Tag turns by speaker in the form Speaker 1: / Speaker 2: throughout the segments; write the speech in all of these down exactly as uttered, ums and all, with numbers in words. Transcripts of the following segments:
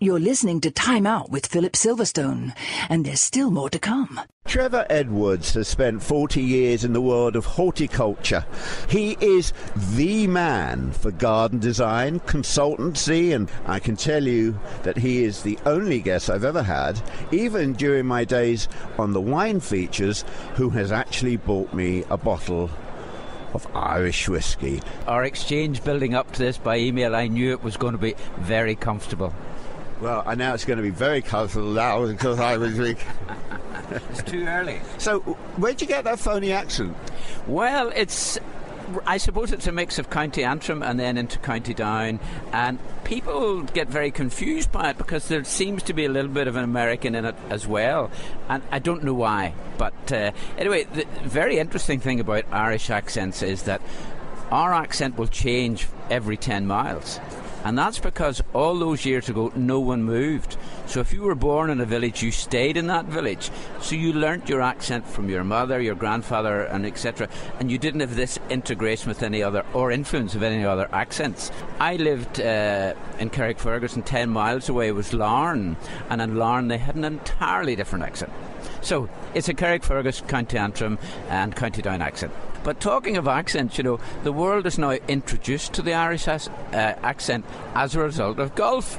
Speaker 1: You're listening to Time Out with Philip Silverstone, and there's still more to come.
Speaker 2: Trevor Edwards has spent forty years in the world of horticulture. He is the man for garden design, consultancy, and I can tell you that he is the only guest I've ever had, even during my days on the wine features, who has actually bought me a bottle of Irish whiskey.
Speaker 3: Our exchange building up to this by email, I knew it was going to be very comfortable.
Speaker 2: Well, I know it's going to be very comfortable now because I was weak.
Speaker 3: It's too early.
Speaker 2: So, where'd you get that phony accent?
Speaker 3: Well, it's... I suppose it's a mix of County Antrim and then into County Down, and people get very confused by it because there seems to be a little bit of an American in it as well, and I don't know why. But uh, anyway, the very interesting thing about Irish accents is that our accent will change every ten miles. And that's because all those years ago, no one moved. So if you were born in a village, you stayed in that village. So you learnt your accent from your mother, your grandfather, and et cetera. And you didn't have this integration with any other, or influence of any other accents. I lived uh, in Carrickfergus, and ten miles away was Larne. And in Larne, they had an entirely different accent. So it's a Carrickfergus, County Antrim, and County Down accent. But talking of accents, you know, the world is now introduced to the Irish as, uh, accent as a result of golf.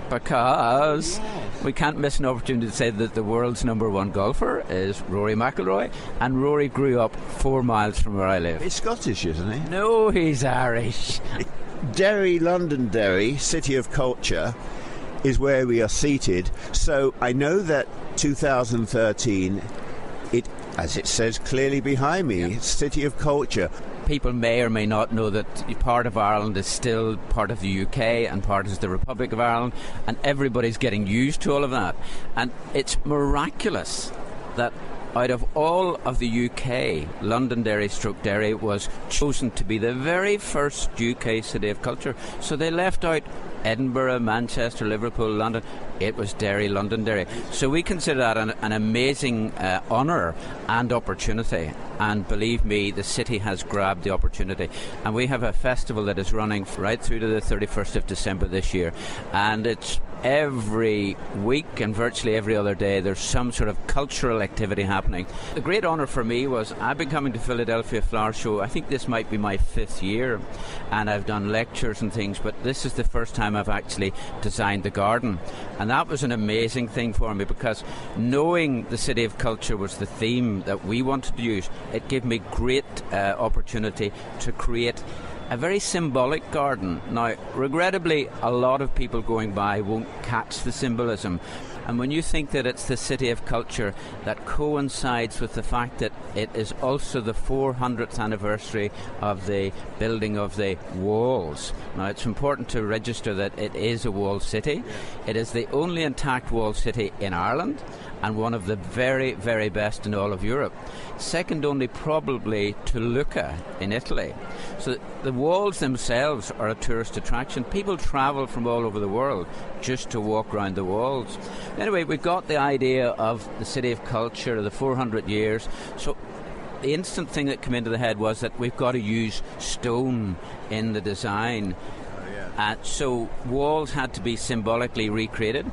Speaker 3: Because yes. we can't miss an opportunity to say that the world's number one golfer is Rory McIlroy, and Rory grew up four miles from where I live.
Speaker 2: He's Scottish, isn't he?
Speaker 3: No, he's Irish.
Speaker 2: Derry, Londonderry, City of Culture, is where we are seated. So I know that two thousand thirteen, it, as it says clearly behind me, yeah. It's City of Culture.
Speaker 3: People may or may not know that part of Ireland is still part of the U K and part is the Republic of Ireland, and everybody's getting used to all of that. And it's miraculous that out of all of the U K, Londonderry stroke Derry was chosen to be the very first U K City of Culture. So they left out Edinburgh, Manchester, Liverpool, London. It was Derry, Londonderry. So we consider that an, an amazing uh, honour and opportunity. And believe me, the city has grabbed the opportunity. And we have a festival that is running right through to the thirty-first of December this year. And it's every week and virtually every other day there's some sort of cultural activity happening. The great honour for me was I've been coming to Philadelphia Flower Show, I think this might be my fifth year, and I've done lectures and things, but this is the first time I've actually designed the garden. And that was an amazing thing for me, because knowing the City of Culture was the theme that we wanted to use, it gave me great uh, opportunity to create a very symbolic garden. Now, regrettably, a lot of people going by won't catch the symbolism. And when you think that it's the City of Culture that coincides with the fact that it is also the four hundredth anniversary of the building of the walls. Now, it's important to register that it is a walled city. It is the only intact walled city in Ireland, and one of the very, very best in all of Europe. Second only probably to Lucca in Italy. So the walls themselves are a tourist attraction. People travel from all over the world just to walk around the walls. Anyway, we got the idea of the City of Culture, the four hundred years. So the instant thing that came into the head was that we've got to use stone in the design. Uh, so walls had to be symbolically recreated.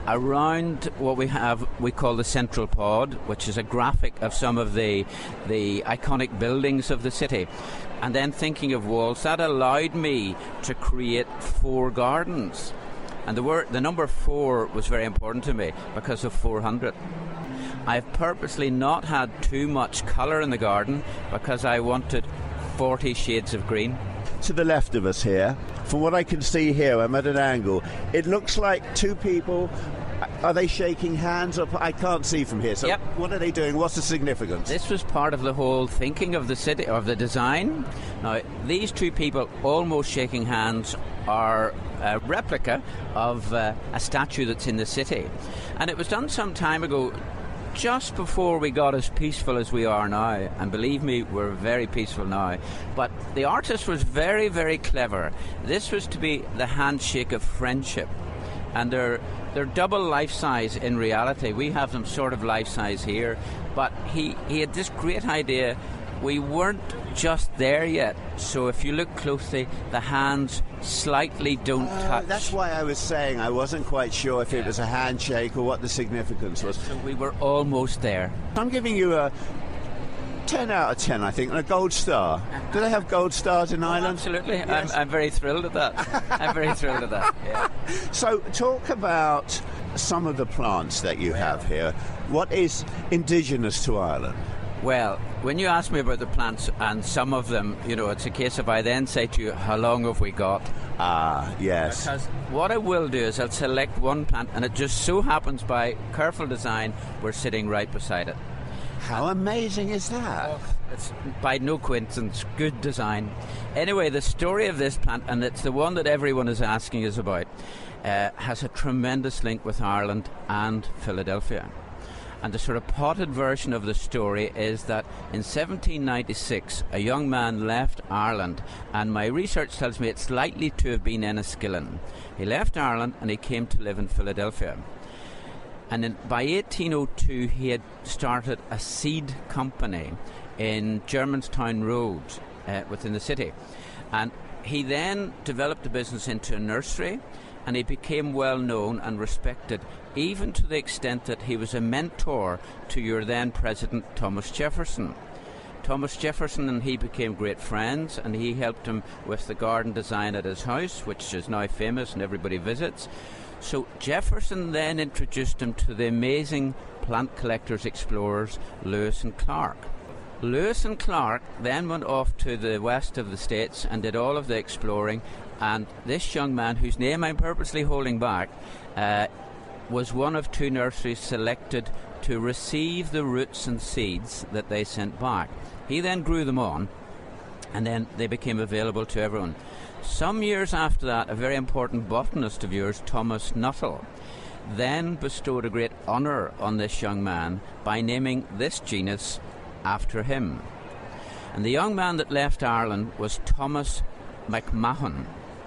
Speaker 3: Around what we have, we call the Central Pod, which is a graphic of some of the the iconic buildings of the city. And then thinking of walls, that allowed me to create four gardens. And the word, the number four was very important to me because of four hundred. I've purposely not had too much colour in the garden because I wanted forty shades of green.
Speaker 2: To the left of us here, from what I can see here, I'm at an angle, it looks like two people. Are they shaking hands? Or I can't see from here. So
Speaker 3: yep.
Speaker 2: What are they doing? What's the significance?
Speaker 3: This was part of the whole thinking of the city, of the design. Now, these two people almost shaking hands are a replica of uh, a statue that's in the city. And it was done some time ago, just before we got as peaceful as we are now, and believe me, we're very peaceful now. But the artist was very, very clever. This was to be the handshake of friendship, and they're they're double life size in reality. We have them sort of life size here, but he he had this great idea. We weren't just there yet. So if you look closely, the hands slightly don't
Speaker 2: uh,
Speaker 3: touch.
Speaker 2: That's why I was saying I wasn't quite sure if
Speaker 3: yeah.
Speaker 2: it was a handshake or what the significance was.
Speaker 3: So we were almost there.
Speaker 2: I'm giving you a ten out of ten, I think, and a gold star. Do they have gold stars in Ireland?
Speaker 3: Absolutely.
Speaker 2: Yes.
Speaker 3: I'm, I'm very thrilled at that. I'm very thrilled at that. Yeah.
Speaker 2: So talk about some of the plants that you have here. What is indigenous to Ireland?
Speaker 3: Well, when you ask me about the plants, and some of them, you know, it's a case of I then say to you, how long have we got?
Speaker 2: Ah, yes.
Speaker 3: Because what I will do is I'll select one plant, and it just so happens by careful design, we're sitting right beside it.
Speaker 2: How amazing is that?
Speaker 3: Oh, it's by no coincidence, good design. Anyway, the story of this plant, and it's the one that everyone is asking us about, uh, has a tremendous link with Ireland and Philadelphia. And the sort of potted version of the story is that in seventeen ninety-six, a young man left Ireland, and my research tells me it's likely to have been Enniskillen. He left Ireland and he came to live in Philadelphia. And in, by eighteen oh two, he had started a seed company in Germanstown Road uh, within the city. And he then developed the business into a nursery, and he became well known and respected, even to the extent that he was a mentor to your then President Thomas Jefferson. Thomas Jefferson and he became great friends, and he helped him with the garden design at his house, which is now famous and everybody visits. So Jefferson then introduced him to the amazing plant collectors, explorers, Lewis and Clark. Lewis and Clark then went off to the west of the States and did all of the exploring, and this young man, whose name I'm purposely holding back, uh, was one of two nurseries selected to receive the roots and seeds that they sent back. He then grew them on, and then they became available to everyone. Some years after that, a very important botanist of yours, Thomas Nuttall, then bestowed a great honour on this young man by naming this genus after him. And the young man that left Ireland was Thomas McMahon.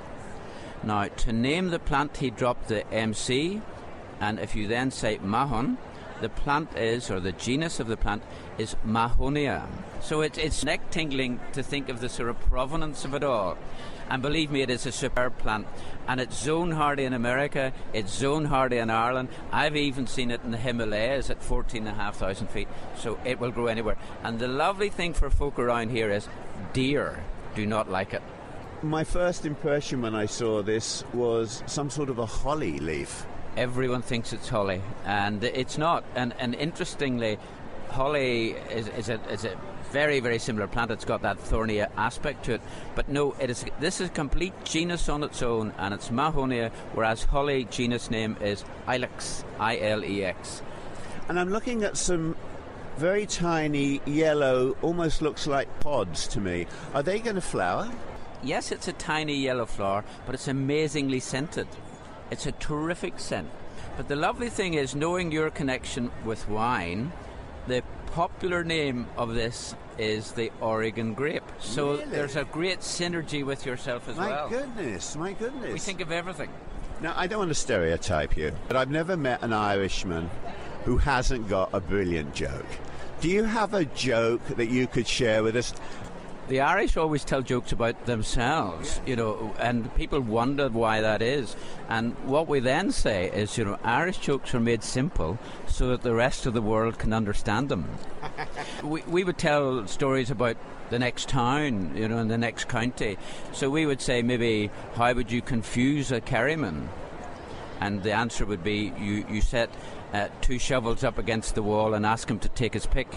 Speaker 3: Now, to name the plant, he dropped the M C, and if you then say Mahon, the plant is, or the genus of the plant, is Mahonia. So it, it's neck-tingling to think of the sort of provenance of it all. And believe me, it is a superb plant. And it's zone hardy in America, it's zone hardy in Ireland. I've even seen it in the Himalayas at fourteen and a half thousand feet. So it will grow anywhere. And the lovely thing for folk around here is deer do not like it.
Speaker 2: My first impression when I saw this was some sort of a holly leaf.
Speaker 3: Everyone thinks it's holly, and it's not. And, and interestingly, holly is, is, a, is a very, very similar plant. It's got that thorny aspect to it. But no, it is. This is a complete genus on its own, and it's Mahonia, whereas holly genus name is Ilex, I L E X.
Speaker 2: And I'm looking at some very tiny yellow, almost looks like pods to me. Are they going to flower?
Speaker 3: Yes, it's a tiny yellow flower, but it's amazingly scented. It's a terrific scent. But the lovely thing is, knowing your connection with wine, the popular name of this is the Oregon grape. So
Speaker 2: really?
Speaker 3: There's a great synergy with yourself as
Speaker 2: my
Speaker 3: well.
Speaker 2: My goodness, my goodness.
Speaker 3: We think of everything.
Speaker 2: Now, I don't want to stereotype you, but I've never met an Irishman who hasn't got a brilliant joke. Do you have a joke that you could share with us?
Speaker 3: The Irish always tell jokes about themselves, you know, and people wonder why that is. And what we then say is, you know, Irish jokes are made simple so that the rest of the world can understand them. we, we would tell stories about the next town, you know, in the next county. So we would say maybe, how would you confuse a Kerryman? And the answer would be, you, you set uh, two shovels up against the wall and ask him to take his pick.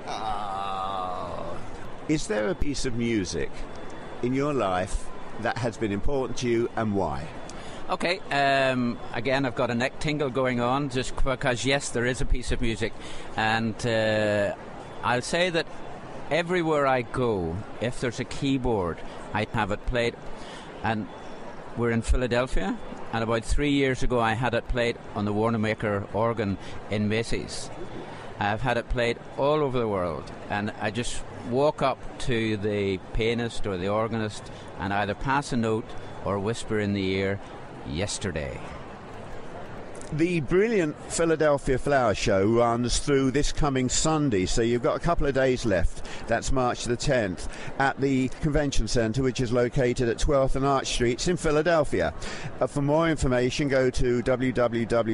Speaker 2: Is there a piece of music in your life that has been important to you, and why?
Speaker 3: Okay, um, again, I've got a neck tingle going on just because, yes, there is a piece of music. And uh, I'll say that everywhere I go, if there's a keyboard, I have it played. And we're in Philadelphia, and about three years ago I had it played on the Warnemaker organ in Macy's. I've had it played all over the world, and I just walk up to the pianist or the organist and either pass a note or whisper in the ear, yesterday.
Speaker 2: The brilliant Philadelphia Flower Show runs through this coming Sunday, so you've got a couple of days left. That's March the tenth at the Convention Centre, which is located at twelfth and Arch Streets in Philadelphia. Uh, for more information, go to w w w